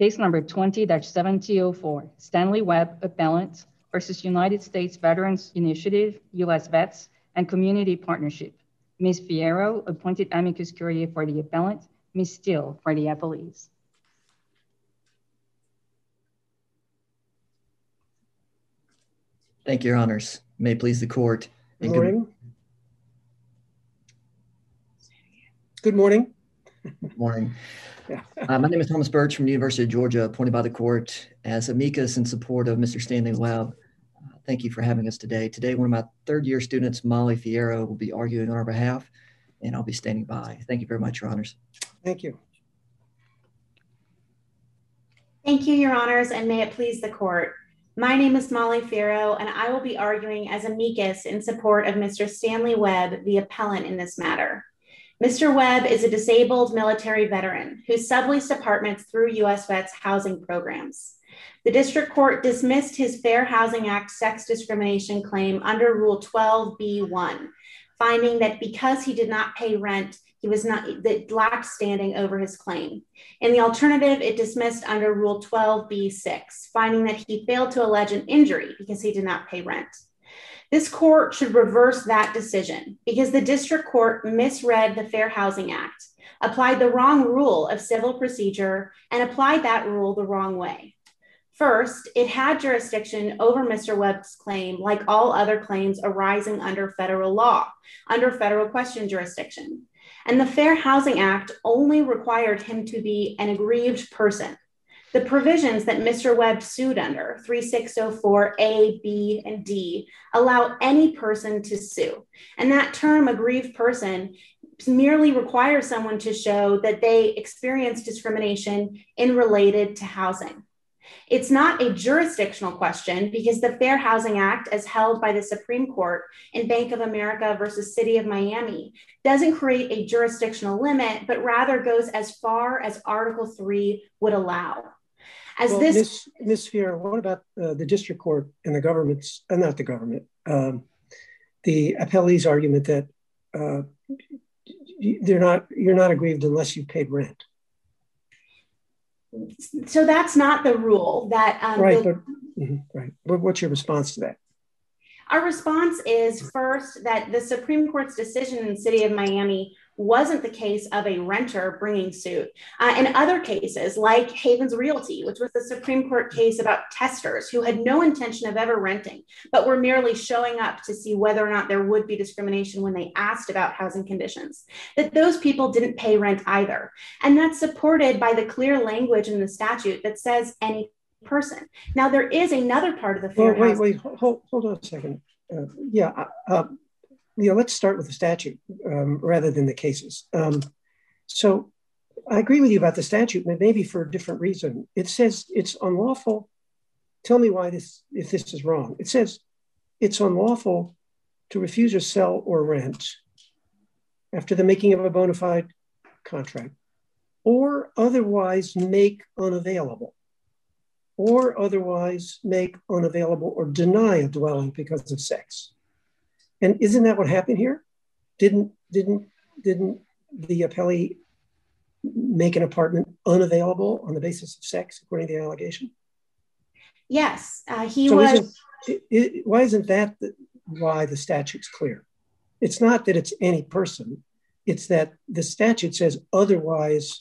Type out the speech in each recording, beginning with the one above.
Case number 20-7004, Stanley Webb, appellant, versus United States Veterans Initiative, U.S. Vets, and Community Partnership. Ms. Fierro, appointed amicus curiae for the appellant, Ms. Steele for the appellees. Thank you, Your Honors. May it please the court. Good morning. Good morning. Good morning. My name is Thomas Birch from the University of Georgia, appointed by the court as amicus in support of Mr. Stanley Webb. Thank you for having us today. Today, one of my third-year students, Molly Fierro, will be arguing on our behalf, and I'll be standing by. Thank you very much, Your Honors. Thank you. Thank you, Your Honors, and may it please the court. My name is Molly Fierro, and I will be arguing as amicus in support of Mr. Stanley Webb, the appellant in this matter. Mr. Webb is a disabled military veteran who subleased apartments through U.S. Vets housing programs. The district court dismissed his Fair Housing Act sex discrimination claim under Rule 12b-1, finding that because he did not pay rent, that lacked standing over his claim. In the alternative, it dismissed under Rule 12b-6, finding that he failed to allege an injury because he did not pay rent. This court should reverse that decision because the district court misread the Fair Housing Act, applied the wrong rule of civil procedure, and applied that rule the wrong way. First, it had jurisdiction over Mr. Webb's claim like all other claims arising under federal law, under federal question jurisdiction. And the Fair Housing Act only required him to be an aggrieved person. The provisions that Mr. Webb sued under, 3604A, B, and D, allow any person to sue. And that term, aggrieved person, merely requires someone to show that they experienced discrimination in related to housing. It's not a jurisdictional question because the Fair Housing Act, as held by the Supreme Court in Bank of America versus City of Miami, doesn't create a jurisdictional limit, but rather goes as far as Article 3 would allow. Ms. Fierro, what about the district court and the government's, not the government, the appellee's argument that you're not aggrieved unless you paid rent? So that's not the rule that right. But what's your response to that? Our response is first that the Supreme Court's decision in the City of Miami wasn't the case of a renter bringing suit. In other cases, like Havens Realty, which was the Supreme Court case about testers who had no intention of ever renting, but were merely showing up to see whether or not there would be discrimination when they asked about housing conditions, that those people didn't pay rent either. And that's supported by the clear language in the statute that says any person. Now, there is another part of the Fair Housing. Hold on a second. Let's start with the statute rather than the cases. So I agree with you about the statute, but maybe for a different reason. It says it's unlawful. Tell me why if this is wrong. It says it's unlawful to refuse or sell or rent after the making of a bona fide contract or otherwise make unavailable or otherwise make unavailable or deny a dwelling because of sex. And isn't that what happened here? Didn't the appellee make an apartment unavailable on the basis of sex, according to the allegation? Yes, Why isn't that why the statute's clear? It's not that it's any person. It's that the statute says otherwise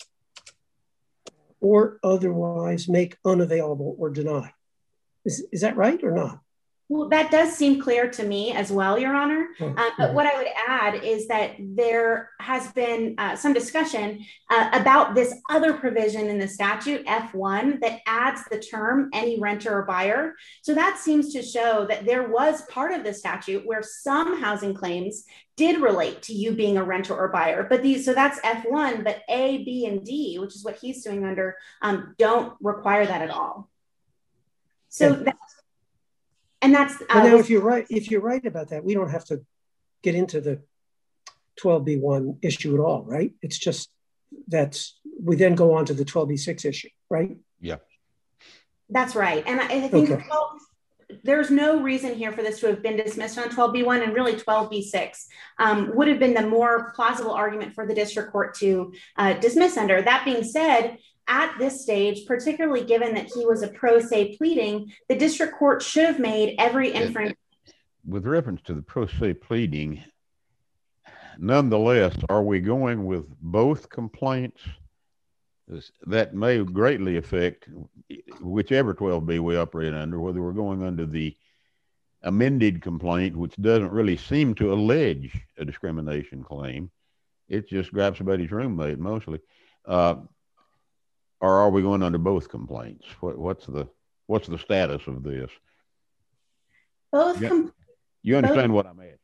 or otherwise make unavailable or deny. Is that right or not? Well, that does seem clear to me as well, Your Honor. But what I would add is that there has been some discussion about this other provision in the statute, F1, that adds the term any renter or buyer. So that seems to show that there was part of the statute where some housing claims did relate to you being a renter or buyer. But so that's F1, but A, B, and D, which is what he's suing under, don't require that at all. So that's but now if you're right about that, we don't have to get into the 12b1 issue at all, right? It's just we then go on to the 12b6 issue, right? Yeah. That's right. And I think there's no reason here for this to have been dismissed on 12b1, and really 12b6 would have been the more plausible argument for the district court to dismiss under. That being said, at this stage, particularly given that he was a pro se pleading, the district court should have made every inference. With reference to the pro se pleading, nonetheless, are we going with both complaints? That may greatly affect whichever 12B we operate under, whether we're going under the amended complaint, which doesn't really seem to allege a discrimination claim. It just grabs somebody's roommate mostly. Or are we going under both complaints? What's the status of this? You understand what I'm asking?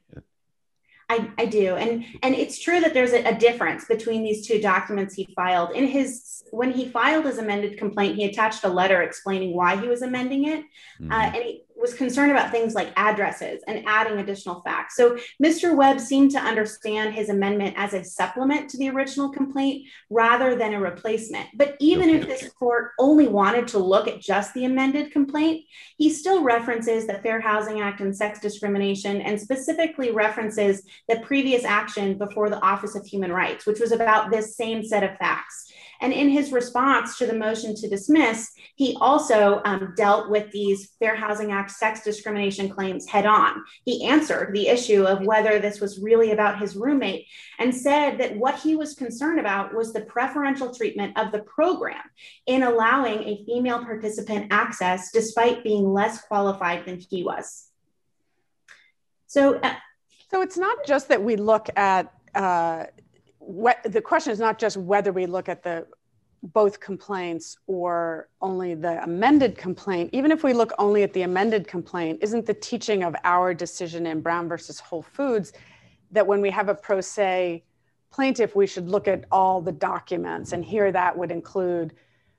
I do. And it's true that there's a difference between these two documents he filed. When he filed his amended complaint, he attached a letter explaining why he was amending it. And he was concerned about things like addresses and adding additional facts. So Mr. Webb seemed to understand his amendment as a supplement to the original complaint rather than a replacement. But even if this court only wanted to look at just the amended complaint, he still references the Fair Housing Act and sex discrimination, and specifically references the previous action before the Office of Human Rights, which was about this same set of facts. And in his response to the motion to dismiss, he also dealt with these Fair Housing Act sex discrimination claims head on. He answered the issue of whether this was really about his roommate and said that what he was concerned about was the preferential treatment of the program in allowing a female participant access despite being less qualified than he was. So it's not just that we look at the question is not just whether we look at both complaints or only the amended complaint. Even if we look only at the amended complaint, isn't the teaching of our decision in Brown versus Whole Foods that when we have a pro se plaintiff, we should look at all the documents? And here that would include,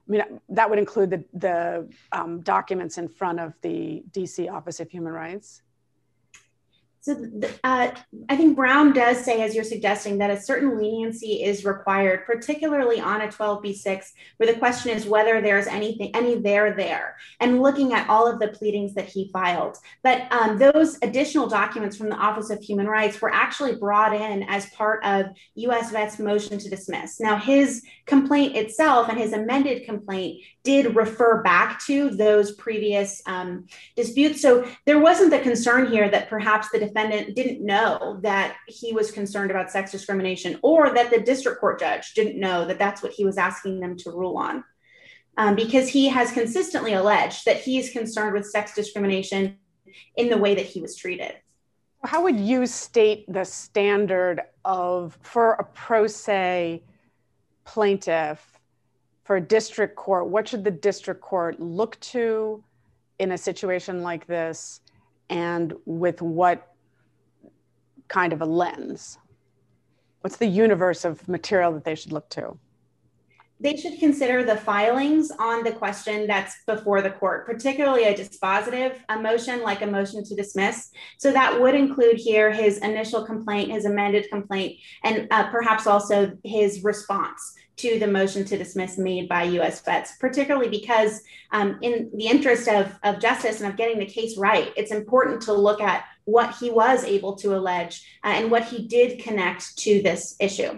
the documents in front of the DC Office of Human Rights. So I think Brown does say, as you're suggesting, that a certain leniency is required, particularly on a 12B6, where the question is whether there's any there, and looking at all of the pleadings that he filed. But those additional documents from the Office of Human Rights were actually brought in as part of US Vet's motion to dismiss. Now, his complaint itself and his amended complaint did refer back to those previous disputes. So there wasn't the concern here that perhaps the defendant didn't know that he was concerned about sex discrimination, or that the district court judge didn't know that that's what he was asking them to rule on. Because he has consistently alleged that he is concerned with sex discrimination in the way that he was treated. How would you state the standard for a pro se plaintiff, for a district court? What should the district court look to in a situation like this, and with what kind of a lens? What's the universe of material that they should look to? They should consider the filings on the question that's before the court, particularly a dispositive motion like a motion to dismiss. So that would include here his initial complaint, his amended complaint, and perhaps also his response to the motion to dismiss made by US Vets, particularly because in the interest of justice and of getting the case right, it's important to look at what he was able to allege and what he did connect to this issue.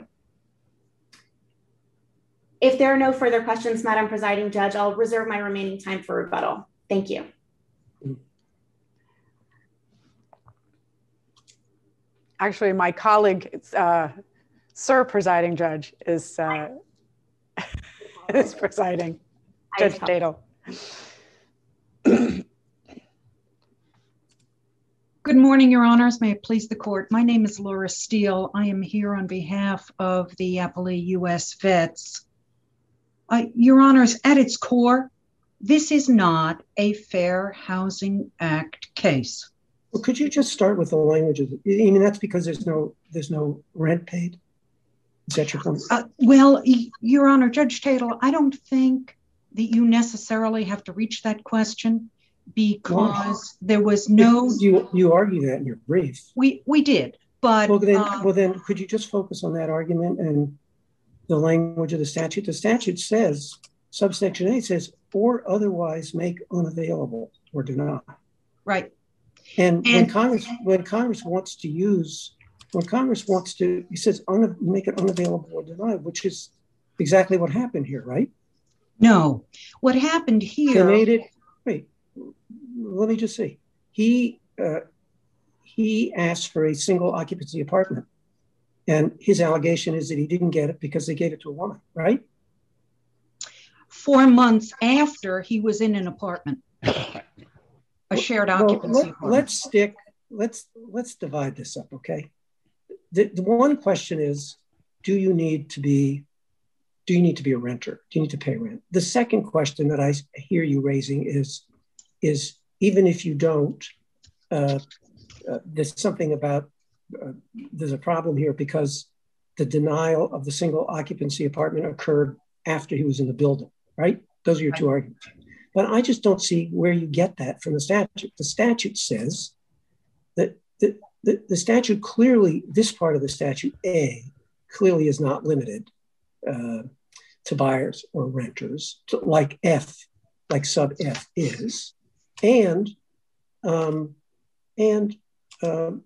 If there are no further questions, Madam Presiding Judge, I'll reserve my remaining time for rebuttal. Thank you. Actually, my colleague, Sir Presiding Judge, is presiding. Judge Tatel. Good morning, Your Honors. May it please the court. My name is Laura Steele. I am here on behalf of the Appalachia US Vets. Your Honors, at its core, this is not a Fair Housing Act case. Well, could you just start with the language of it? I mean, that's because there's no rent paid. Is that your point? Well, Your Honor, Judge Tatel, I don't think that you necessarily have to reach that question, because there was no. You argue that in your brief. We did, but well then, could you just focus on that argument and the language of the statute? The statute says, subsection A says, or otherwise make unavailable or deny. Right. And when Congress wants to, he says make it unavailable or deny, which is exactly what happened here, right? No. What happened here? They made it. Wait. Let me just see. He asked for a single occupancy apartment, and his allegation is that he didn't get it because they gave it to a woman, right? 4 months after he was in an apartment, a shared occupancy apartment. Let's divide this up, okay? The one question is, do you need to be a renter? Do you need to pay rent? The second question that I hear you raising is even if you don't, there's something about, there's a problem here because the denial of the single occupancy apartment occurred after he was in the building, right? Those are your two arguments. But I just don't see where you get that from the statute. The statute says that the statute clearly, this part of the statute, A, clearly is not limited to buyers or renters, like sub F is. And the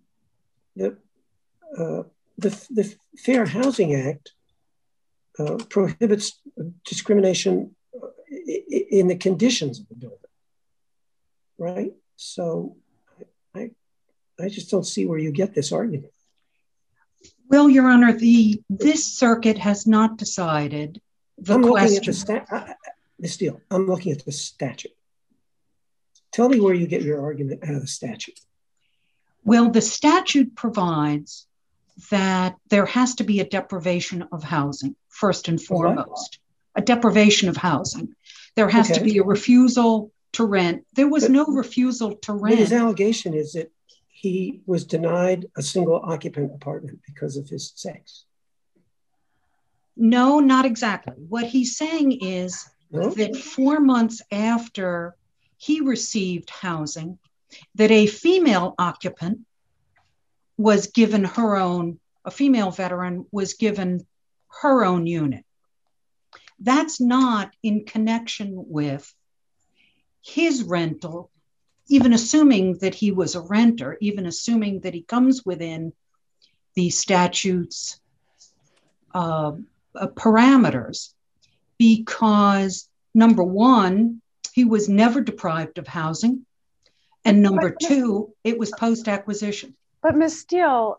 Fair Housing Act prohibits discrimination in the conditions of the building, right? So I just don't see where you get this argument. Well, Your Honor, this circuit has not decided the question. I'm looking at the statute. Tell me where you get your argument out of the statute. Well, the statute provides that there has to be a deprivation of housing, first and foremost. A deprivation of housing. There has to be a refusal to rent. There was no refusal to rent. His allegation is that he was denied a single occupant apartment because of his sex. No, not exactly. What he's saying is that 4 months after he received housing, that a female occupant was given her own, a female veteran was given her own unit. That's not in connection with his rental, even assuming that he was a renter, even assuming that he comes within the statute's parameters, because number one, he was never deprived of housing, and number two, it was post-acquisition. But Ms. Steele,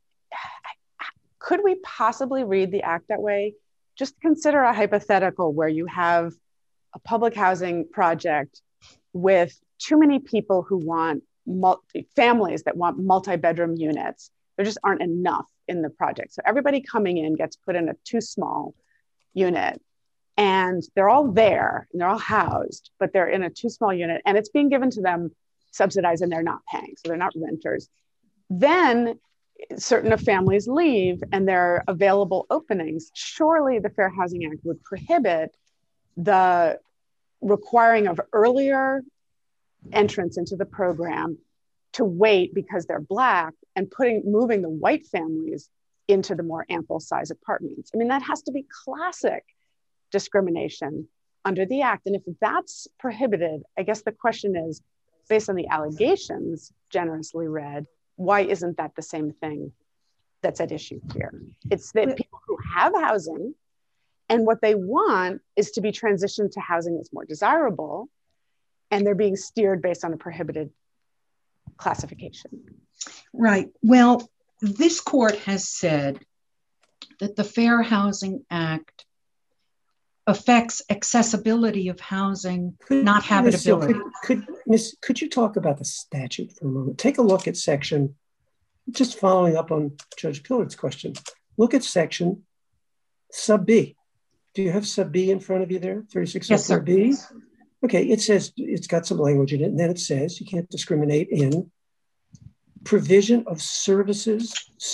could we possibly read the act that way? Just consider a hypothetical where you have a public housing project with too many people who want families that want multi-bedroom units. There just aren't enough in the project. So everybody coming in gets put in a too small unit, and they're all there and they're all housed, but they're in a too small unit and it's being given to them subsidized and they're not paying. So they're not renters. Then certain families leave and there are available openings. Surely the Fair Housing Act would prohibit the requiring of earlier entrance into the program to wait because they're Black and moving the white families into the more ample size apartments. I mean, that has to be classic discrimination under the act. And if that's prohibited, I guess the question is, based on the allegations generously read, why isn't that the same thing that's at issue here? It's that people who have housing and what they want is to be transitioned to housing that's more desirable, and they're being steered based on a prohibited classification. Right. Well, this court has said that the Fair Housing Act affects accessibility of housing, not habitability. Could you talk about the statute for a moment? Take a look at section, just following up on Judge Pillard's question, look at section sub B. Do you have sub B in front of you there, 3604B? Yes, sir. Okay, it says, it's got some language in it, and then it says you can't discriminate in provision of services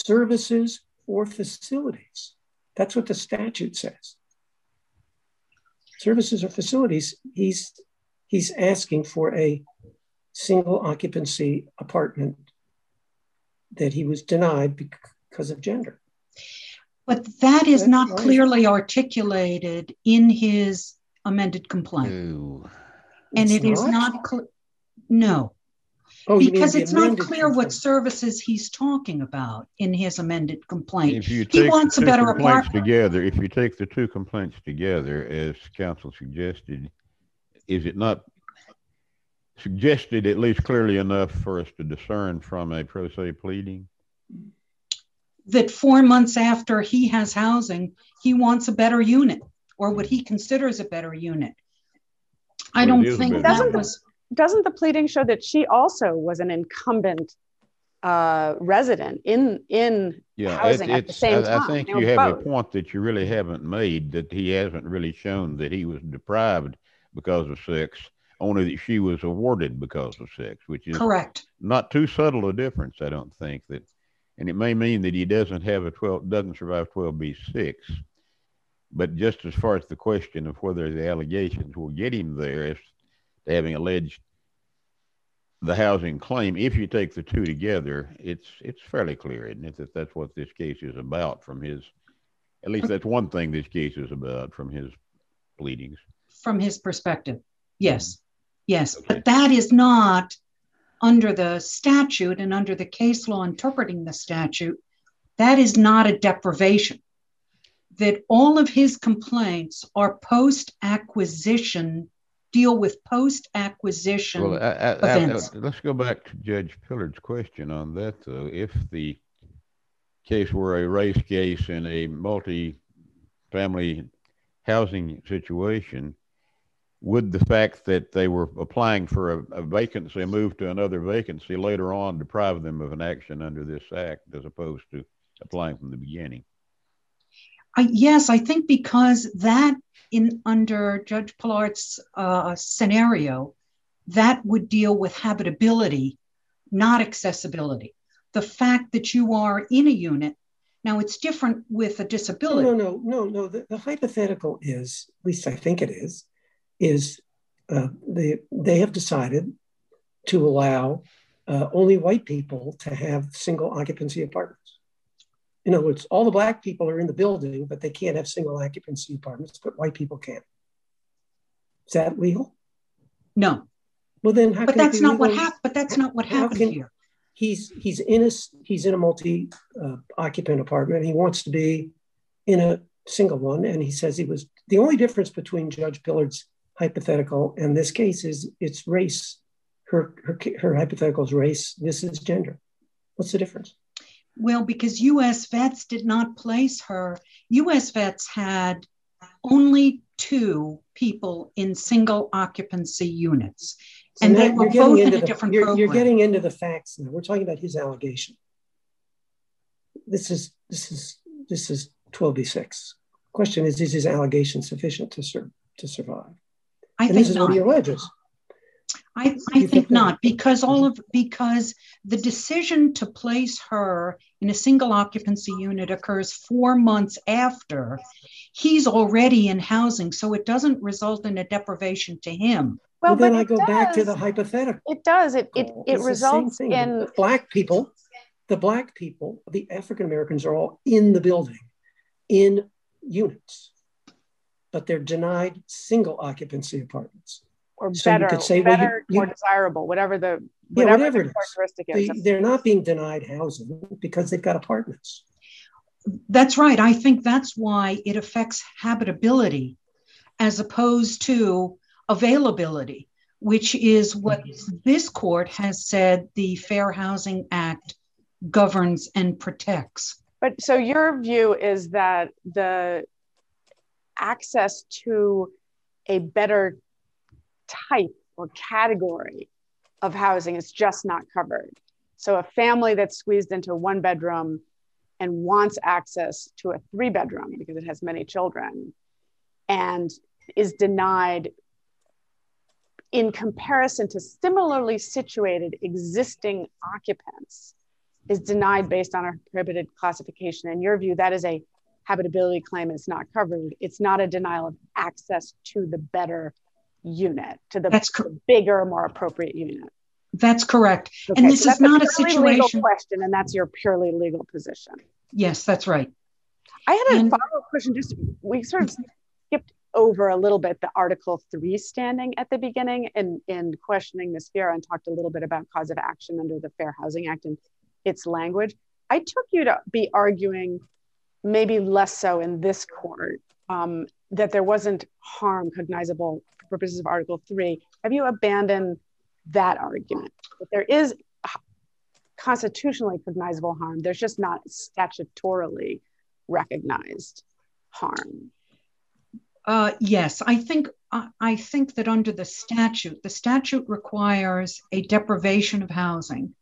or facilities. That's what the statute says. Services or facilities, he's asking for a single occupancy apartment that he was denied because of gender. But that is not clearly articulated in his amended complaint. Ew. And it is not, no. Because it's not clear what services he's talking about in his amended complaint. If you he take wants the a two better complaints apartment. together, if you take the two complaints together, as counsel suggested, is it not suggested at least clearly enough for us to discern from a pro se pleading? That 4 months after he has housing, he wants a better unit, or what he considers a better unit. I don't think that was... Doesn't the pleading show that she also was an incumbent resident in housing at the same time? I think you have a point that you really haven't made, that he hasn't really shown that he was deprived because of sex, only that she was awarded because of sex, which is correct. Not too subtle a difference, I don't think. That, and it may mean that he doesn't survive 12B6, but just as far as the question of whether the allegations will get him there as to having alleged the housing claim, if you take the two together, it's fairly clear, isn't it, that that's what this case is about from his, at least that's one thing this case is about from his pleadings. From his perspective, yes. Yes, okay. But that is not under the statute and under the case law interpreting the statute, that is not a deprivation. That all of his complaints are post-acquisition, deal with post-acquisition events. Let's go back to Judge Pillard's question on that, though. If the case were a race case in a multi-family housing situation, would the fact that they were applying for a vacancy, move to another vacancy later on, deprive them of an action under this act as opposed to applying from the beginning? Yes, I think because that under Judge Pillard's scenario, that would deal with habitability, not accessibility. The fact that you are in a unit, now it's different with a disability. No. The hypothetical is, at least I think it is they have decided to allow only white people to have single occupancy apartments. In other words, all the Black people are in the building, but they can't have single occupancy apartments, but white people can. Is that legal? No. Well, then how but can that's it be not legal? what happened. But that's not what happened here. He's in a multi occupant apartment. He wants to be in a single one, and he says he was. The only difference between Judge Pillard's hypothetical and this case is it's race. Her hypothetical is race. This is gender. What's the difference? Well, because U.S. Vets did not place her. U.S. Vets had only 2 people in single occupancy units. So and they were both in a different program. You're getting into the facts now. We're talking about his allegation. This is 12B6. Question is his allegation sufficient to survive? I think this is not. What he alleges. I think not, because the decision to place her in a single occupancy unit occurs 4 months after he's already in housing, so it doesn't result in a deprivation to him. Well, then I go back to the hypothetical. It does. It results in the Black people, the African Americans are all in the building, in units, but they're denied single occupancy apartments. Or so better, you could say, more desirable, whatever the characteristic is. They're not being denied housing because they've got apartments. That's right. I think that's why it affects habitability as opposed to availability, which is what this court has said the Fair Housing Act governs and protects. But so your view is that the access to a better type or category of housing is just not covered. So a family that's squeezed into a 1-bedroom and wants access to a 3-bedroom because it has many children and is denied in comparison to similarly situated existing occupants is denied based on a prohibited classification. In your view, that is a habitability claim. It's not covered. It's not a denial of access to the better unit, to the bigger, more appropriate unit. That's correct. Okay, and this so is not a situation. Legal question, and that's your purely legal position. Yes, that's right. I had a follow-up question. We sort of skipped over a little bit the Article 3 standing at the beginning in questioning Ms. Fierro, and talked a little bit about cause of action under the Fair Housing Act and its language. I took you to be arguing, maybe less so in this court, that there wasn't harm cognizable for purposes of Article 3. Have you abandoned that argument? That there is constitutionally cognizable harm, there's just not statutorily recognized harm. Yes, I think that under the statute requires a deprivation of housing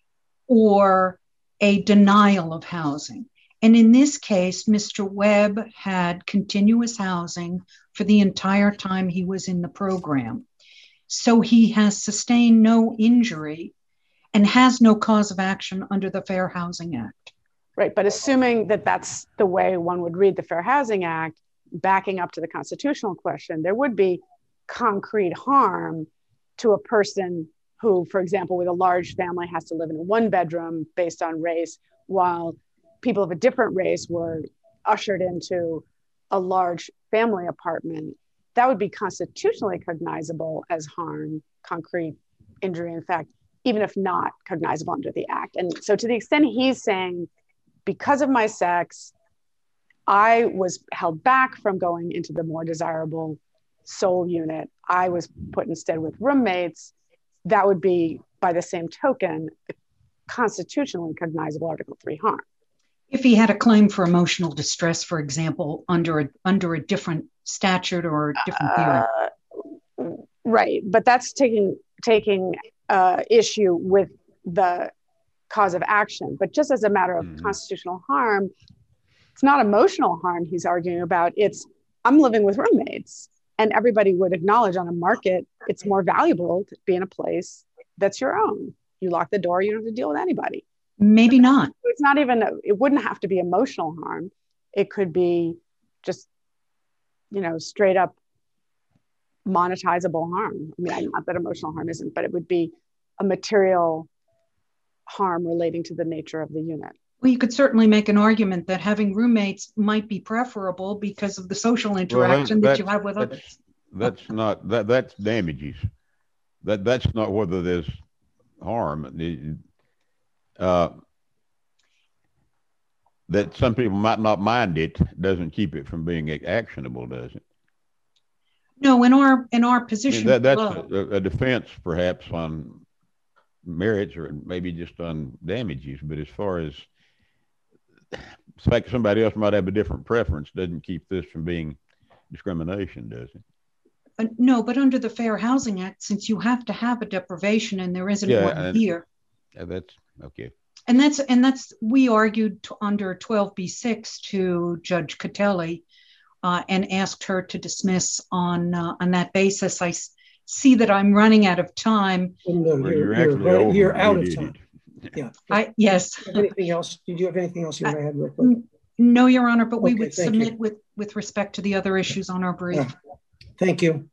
or a denial of housing. And in this case, Mr. Webb had continuous housing for the entire time he was in the program. So he has sustained no injury and has no cause of action under the Fair Housing Act. Right, but assuming that that's the way one would read the Fair Housing Act, backing up to the constitutional question, there would be concrete harm to a person who, for example, with a large family has to live in a one bedroom based on race, while people of a different race were ushered into a large family apartment. That would be constitutionally cognizable as harm, concrete injury, in fact, even if not cognizable under the act. And so to the extent he's saying, because of my sex, I was held back from going into the more desirable sole unit, I was put instead with roommates, that would be, by the same token, constitutionally cognizable Article 3 harm. If he had a claim for emotional distress, for example, under a different statute or a different theory. Right, but that's taking issue with the cause of action. But just as a matter of constitutional harm, it's not emotional harm he's arguing about. It's, I'm living with roommates. And everybody would acknowledge on a market, it's more valuable to be in a place that's your own. You lock the door, you don't have to deal with anybody. Maybe not. It's not even, it wouldn't have to be emotional harm. It could be just, straight up monetizable harm. I mean, not that emotional harm isn't, but it would be a material harm relating to the nature of the unit. Well, you could certainly make an argument that having roommates might be preferable because of the social interaction that you have with others. That's damages. That's not whether there's harm. That some people might not mind it doesn't keep it from being actionable, does it? No, in our position, that's a defense perhaps on merits or maybe just on damages, but as far as the fact somebody else might have a different preference doesn't keep this from being discrimination, does it? No, but under the Fair Housing Act, since you have to have a deprivation and there isn't one here. That's okay. And that's we argued under 12b-6 to Judge Catelli and asked her to dismiss on that basis. I see that I'm running out of time. No, you're out of time. Yeah. Yes. Anything else? Did you have anything else you want to add real quick? No, Your Honor, but we would submit with respect to the other issues on our brief. Yeah. Thank you.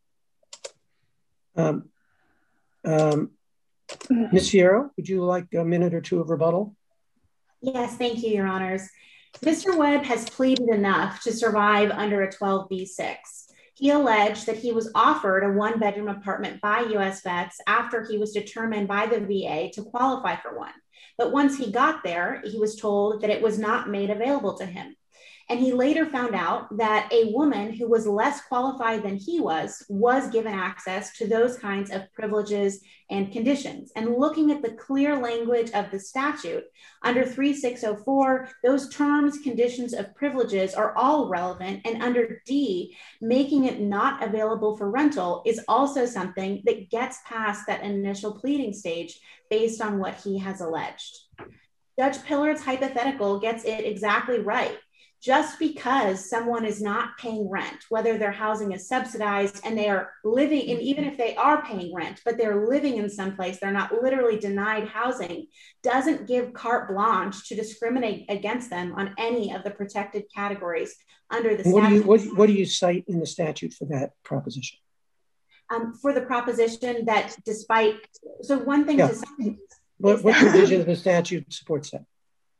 Ms. Fierro, would you like a minute or two of rebuttal? Yes, thank you, Your Honors. Mr. Webb has pleaded enough to survive under a 12b-6. He alleged that he was offered a one-bedroom apartment by U.S. Vets after he was determined by the VA to qualify for one. But once he got there, he was told that it was not made available to him. And he later found out that a woman who was less qualified than he was given access to those kinds of privileges and conditions. And looking at the clear language of the statute, under 3604, those terms, conditions of privileges are all relevant. And under D, making it not available for rental is also something that gets past that initial pleading stage based on what he has alleged. Judge Pillard's hypothetical gets it exactly right. Just because someone is not paying rent, whether their housing is subsidized and they are living, and even if they are paying rent, but they're living in some place, they're not literally denied housing, doesn't give carte blanche to discriminate against them on any of the protected categories under the statute. What do you cite in the statute for that proposition? For the proposition that despite, so one thing to say. What provision of the statute supports that?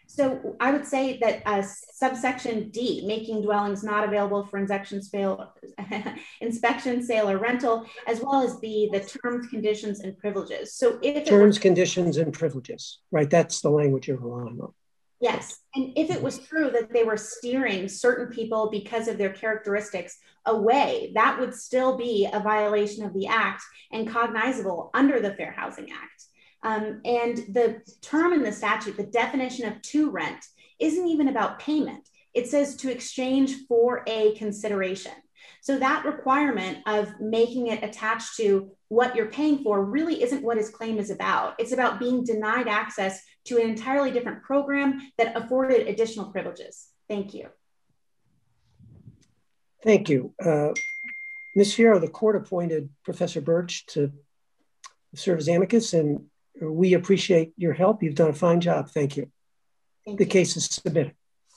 So I would say that subsection D, making dwellings not available for inspection, sale, or rental, as well as B, the terms, conditions, and privileges. So if terms, conditions, and privileges, right? That's the language you're relying on. Yes, and if it was true that they were steering certain people because of their characteristics away, that would still be a violation of the Act and cognizable under the Fair Housing Act. And the term in the statute, the definition of to rent, isn't even about payment. It says to exchange for a consideration. So that requirement of making it attached to what you're paying for really isn't what his claim is about. It's about being denied access to an entirely different program that afforded additional privileges. Thank you. Thank you. Ms. Fierro, the court appointed Professor Birch to serve as amicus, and we appreciate your help. You've done a fine job. Thank you. The case is submitted.